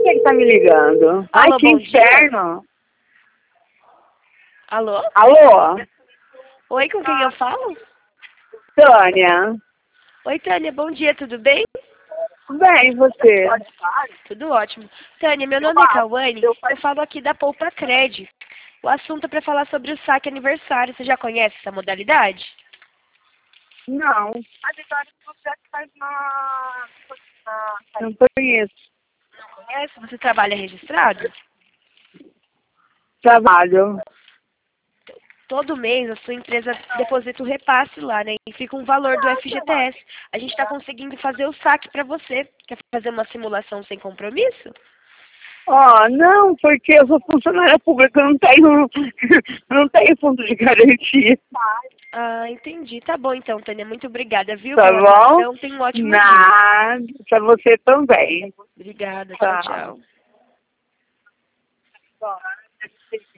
Quem é que tá me ligando? Ai, Alô, que bom dia. inferno. Alô? Alô? Oi, com quem eu falo? Tânia. Oi, Tânia, bom dia, tudo bem? Bem, e você? Tudo ótimo. Tânia, meu nome é Cauane, eu falo aqui da Poupa Cred. O assunto é para falar sobre o saque aniversário. Você já conhece essa modalidade? Não. Não conheço. Conhece? Você trabalha registrado? Trabalho. Todo mês a sua empresa deposita o repasse lá, né? E fica um valor do FGTS. A gente está conseguindo fazer o saque para você. Quer fazer uma simulação sem compromisso? Ó, não, porque eu sou funcionária pública, eu não tenho, não tenho fundo de garantia. Ah, entendi. Tá bom então, Tânia. Muito obrigada, viu, Tá pela bom? atenção. Tenha um ótimo dia. Nada. Pra você também. Obrigada. Tchau, Tchau. tchau.